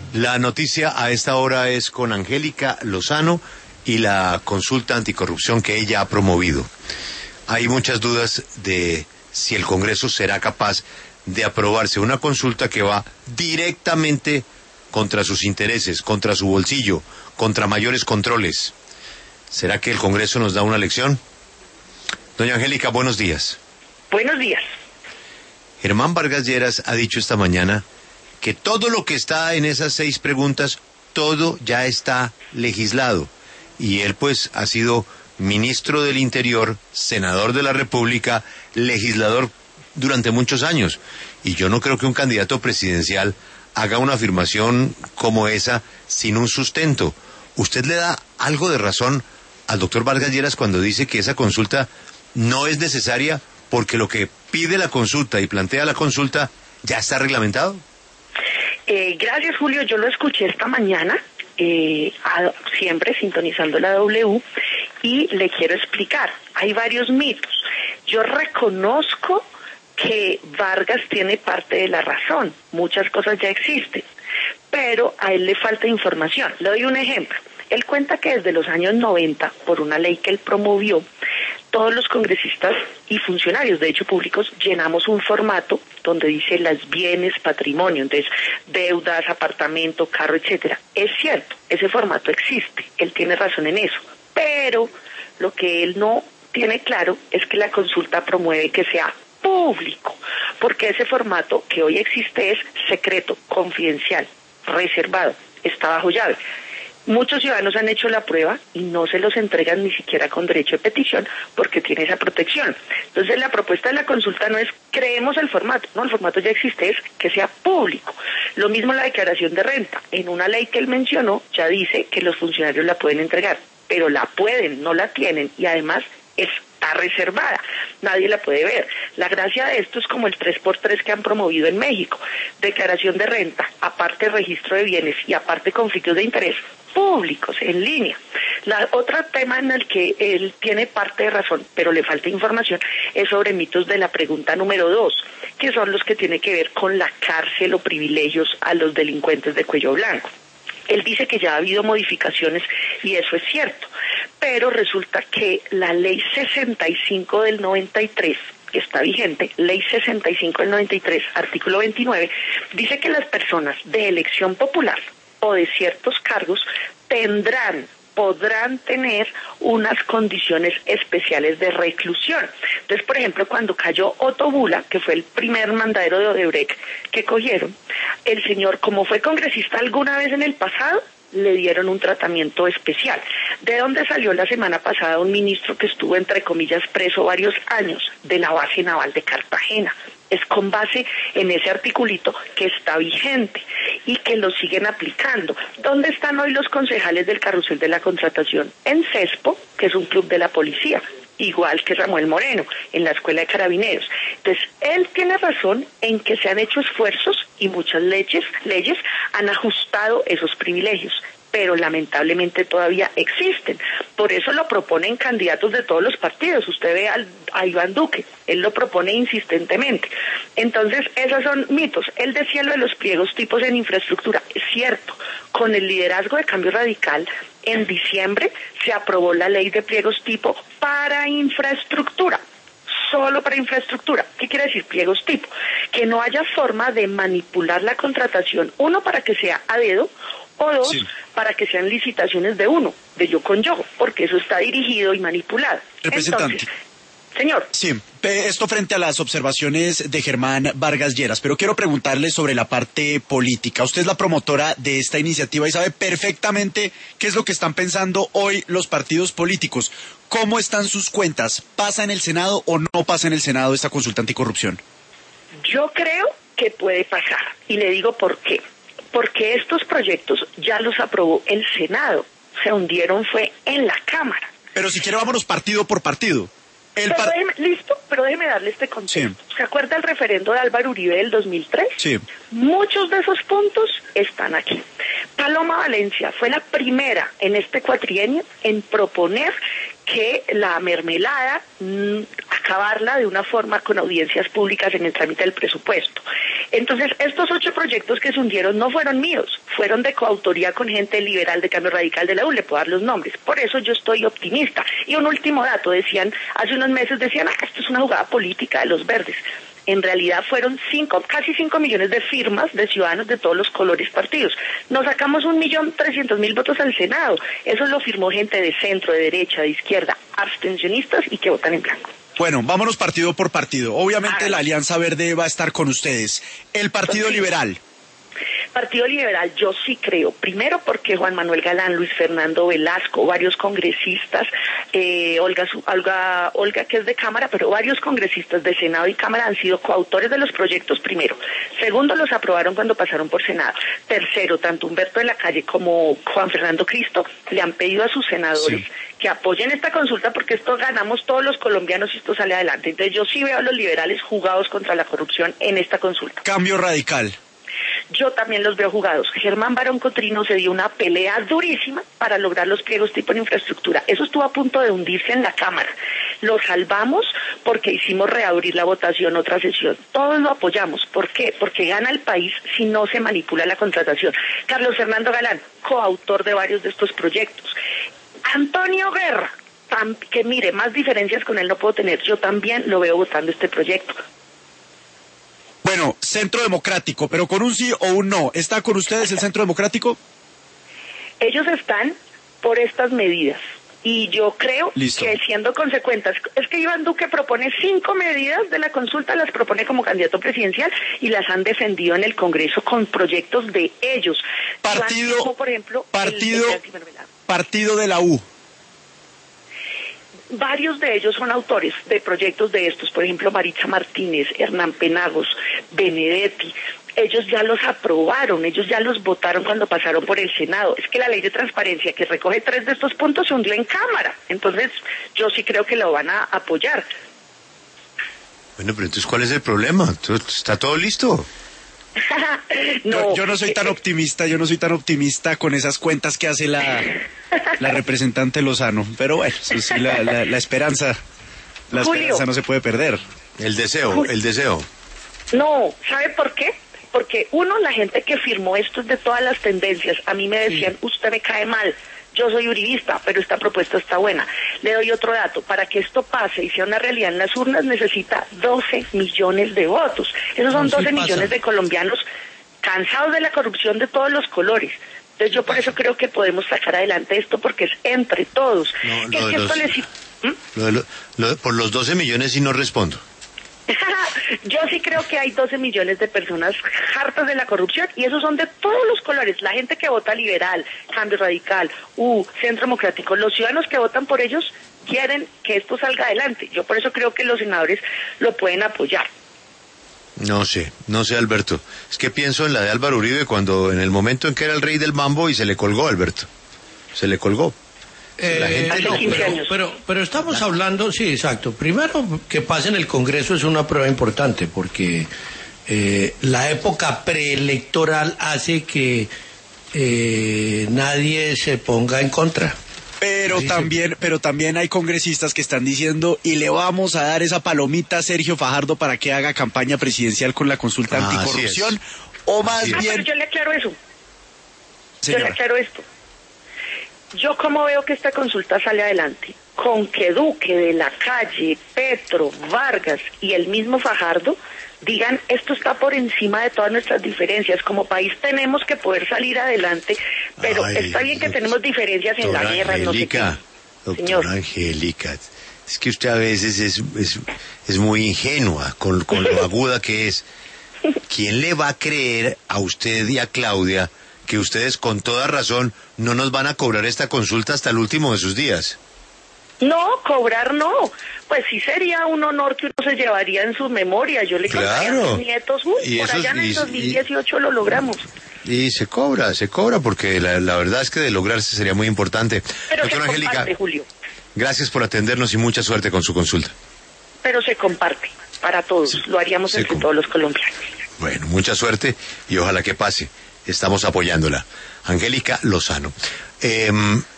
La noticia a esta hora es con Angélica Lozano y la consulta anticorrupción que ella ha promovido. Hay muchas dudas de si el Congreso será capaz de aprobarse una consulta que va directamente contra sus intereses, contra su bolsillo, contra mayores controles. ¿Será que el Congreso nos da una lección? Doña Angélica, buenos días. Buenos días. Germán Vargas Lleras ha dicho esta mañana que todo lo que está en esas 6 preguntas, todo ya está legislado. Y él pues ha sido ministro del Interior, senador de la República, legislador durante muchos años. Y yo no creo que un candidato presidencial haga una afirmación como esa sin un sustento. ¿Usted le da algo de razón al doctor Vargas Lleras cuando dice que esa consulta no es necesaria porque lo que pide la consulta y plantea la consulta ya está reglamentado? Gracias, Julio. Yo lo escuché esta mañana, siempre sintonizando la W, y le quiero explicar. Hay varios mitos. Yo reconozco que Vargas tiene parte de la razón. Muchas cosas ya existen, pero a él le falta información. Le doy un ejemplo. Él cuenta que desde los años 90, por una ley que él promovió, todos los congresistas y funcionarios, de hecho públicos, llenamos un formato donde dice las bienes, patrimonio, entonces deudas, apartamento, carro, etcétera. Es cierto, ese formato existe, él tiene razón en eso, pero lo que él no tiene claro es que la consulta promueve que sea público, porque ese formato que hoy existe es secreto, confidencial, reservado, está bajo llave. Muchos ciudadanos han hecho la prueba y no se los entregan ni siquiera con derecho de petición porque tiene esa protección. Entonces la propuesta de la consulta no es creemos el formato, no, el formato ya existe, es que sea público. Lo mismo la declaración de renta. En una ley que él mencionó ya dice que los funcionarios la pueden entregar, pero la pueden, no la tienen y además está reservada, nadie la puede ver. La gracia de esto es como el 3x3 que han promovido en México, declaración de renta, aparte registro de bienes y aparte conflictos de interés públicos, en línea. La otro tema en el que él tiene parte de razón, pero le falta información, es sobre mitos de la pregunta número 2, que son los que tienen que ver con la cárcel o privilegios a los delincuentes de cuello blanco. Él dice que ya ha habido modificaciones y eso es cierto, pero resulta que la ley 65 del 93, que está vigente, ley 65 del 93, artículo 29, dice que las personas de elección popular o de ciertos cargos podrán tener unas condiciones especiales de reclusión. Entonces, por ejemplo, cuando cayó Otto Bula, que fue el primer mandadero de Odebrecht que cogieron, el señor, como fue congresista alguna vez en el pasado, le dieron un tratamiento especial. ¿De dónde salió la semana pasada un ministro que estuvo, entre comillas, preso varios años? De la base naval de Cartagena. Es con base en ese articulito que está vigente y que lo siguen aplicando. ¿Dónde están hoy los concejales del carrusel de la contratación? En CESPO, que es un club de la policía, igual que Samuel Moreno, en la Escuela de Carabineros. Entonces, él tiene razón en que se han hecho esfuerzos y muchas leyes han ajustado esos privilegios, pero lamentablemente todavía existen. Por eso lo proponen candidatos de todos los partidos. Usted ve a Iván Duque, él lo propone insistentemente. Entonces, esos son mitos. Él decía lo de los pliegos tipos en infraestructura. Es cierto, con el liderazgo de Cambio Radical, en diciembre se aprobó la ley de pliegos tipo para infraestructura. Solo para infraestructura. ¿Qué quiere decir pliegos tipo? Que no haya forma de manipular la contratación, uno, para que sea a dedo, o dos, sí, para que sean licitaciones de uno, de yo con yo, porque eso está dirigido y manipulado. Representante. Entonces, señor. Sí, esto frente a las observaciones de Germán Vargas Lleras, pero quiero preguntarle sobre la parte política. Usted es la promotora de esta iniciativa y sabe perfectamente qué es lo que están pensando hoy los partidos políticos. ¿Cómo están sus cuentas? ¿Pasa en el Senado o no pasa en el Senado esta consulta anticorrupción? Yo creo que puede pasar, y le digo por qué. Porque estos proyectos ya los aprobó el Senado, se hundieron fue en la Cámara. Pero si quiere vámonos partido por partido. Pero déjeme darle este contexto. Sí. ¿Se acuerda el referendo de Álvaro Uribe del 2003? Sí. Muchos de esos puntos están aquí. Paloma Valencia fue la primera en este cuatrienio en proponer que la mermelada, acabarla de una forma con audiencias públicas en el trámite del presupuesto. Entonces, estos 8 proyectos que se hundieron no fueron míos, fueron de coautoría con gente liberal de Cambio Radical de la U, le puedo dar los nombres. Por eso yo estoy optimista. Y un último dato, hace unos meses decían, esto es una jugada política de los verdes. En realidad fueron casi 5 millones de firmas de ciudadanos de todos los colores partidos. Nos sacamos 1.300.000 votos al Senado. Eso lo firmó gente de centro, de derecha, de izquierda, abstencionistas y que votan en blanco. Bueno, vámonos partido por partido. Obviamente la Alianza Verde va a estar con ustedes. El Partido Liberal. Partido Liberal, yo sí creo, primero porque Juan Manuel Galán, Luis Fernando Velasco, varios congresistas, Olga que es de Cámara, pero varios congresistas de Senado y Cámara han sido coautores de los proyectos primero. Segundo, los aprobaron cuando pasaron por Senado. Tercero, tanto Humberto de la Calle como Juan Fernando Cristo le han pedido a sus senadores que apoyen esta consulta porque esto ganamos todos los colombianos y esto sale adelante. Entonces yo sí veo a los liberales jugados contra la corrupción en esta consulta. Cambio Radical. Yo también los veo jugados. Germán Barón Cotrino se dio una pelea durísima para lograr los pliegos tipo en infraestructura. Eso estuvo a punto de hundirse en la Cámara. Lo salvamos porque hicimos reabrir la votación otra sesión. Todos lo apoyamos. ¿Por qué? Porque gana el país si no se manipula la contratación. Carlos Fernando Galán, coautor de varios de estos proyectos. Antonio Guerra, que mire, más diferencias con él no puedo tener. Yo también lo veo votando este proyecto. Bueno, Centro Democrático, pero con un sí o un no. ¿Está con ustedes el Centro Democrático? Ellos están por estas medidas. Y yo creo que siendo consecuentes, es que Iván Duque propone 5 medidas de la consulta, las propone como candidato presidencial y las han defendido en el Congreso con proyectos de ellos. Partido, por ejemplo, partido de la U. Varios de ellos son autores de proyectos de estos, por ejemplo, Maritza Martínez, Hernán Penagos, Benedetti. Ellos ya los aprobaron, ellos ya los votaron cuando pasaron por el Senado. Es que la ley de transparencia que recoge 3 de estos puntos se hundió en Cámara. Entonces, yo sí creo que lo van a apoyar. Bueno, pero entonces, ¿cuál es el problema? ¿Está todo listo? No, yo no soy tan optimista con esas cuentas que hace la representante Lozano, pero bueno, eso sí, la esperanza no se puede perder. El deseo. No, ¿sabe por qué? Porque la gente que firmó esto es de todas las tendencias. A mí me decían, usted me cae mal, yo soy uribista, pero esta propuesta está buena. Le doy otro dato, para que esto pase y sea una realidad en las urnas necesita 12 millones de votos. Esos son 12 millones de colombianos cansados de la corrupción de todos los colores. Entonces yo por eso creo que podemos sacar adelante esto porque es entre todos. Por los 12 millones sí no respondo. Yo sí creo que hay 12 millones de personas hartas de la corrupción y esos son de todos los colores. La gente que vota liberal, Cambio Radical, Centro Democrático, los ciudadanos que votan por ellos quieren que esto salga adelante. Yo por eso creo que los senadores lo pueden apoyar. No sé, Alberto. Es que pienso en la de Álvaro Uribe cuando en el momento en que era el rey del mambo y se le colgó, Alberto. Se le colgó. Pero estamos hablando, sí, exacto. Primero, que pase en el Congreso es una prueba importante porque la época preelectoral hace que nadie se ponga en contra. Pero también hay congresistas que están diciendo y le vamos a dar esa palomita a Sergio Fajardo para que haga campaña presidencial con la consulta anticorrupción. O más bien... Pero yo le aclaro eso. Señora. Yo le aclaro esto. Yo como veo que esta consulta sale adelante, con que Duque, De la Calle, Petro, Vargas y el mismo Fajardo digan esto está por encima de todas nuestras diferencias. Como país tenemos que poder salir adelante, pero está bien que tenemos diferencias en la guerra, no sé qué. Doctora Angélica, es que usted a veces es muy ingenua con lo aguda que es. ¿Quién le va a creer a usted y a Claudia que ustedes con toda razón no nos van a cobrar esta consulta hasta el último de sus días? No, cobrar no. Pues sí sería un honor que uno se llevaría en su memoria. Yo le contaría a mis nietos, por allá en el 2018 lo logramos. Y se cobra, porque la verdad es que de lograrse sería muy importante. Pero doctora se comparte, Angélica, Julio. Gracias por atendernos y mucha suerte con su consulta. Pero se comparte para todos, lo haríamos entre todos los colombianos. Bueno, mucha suerte y ojalá que pase. Estamos apoyándola. Angélica Lozano.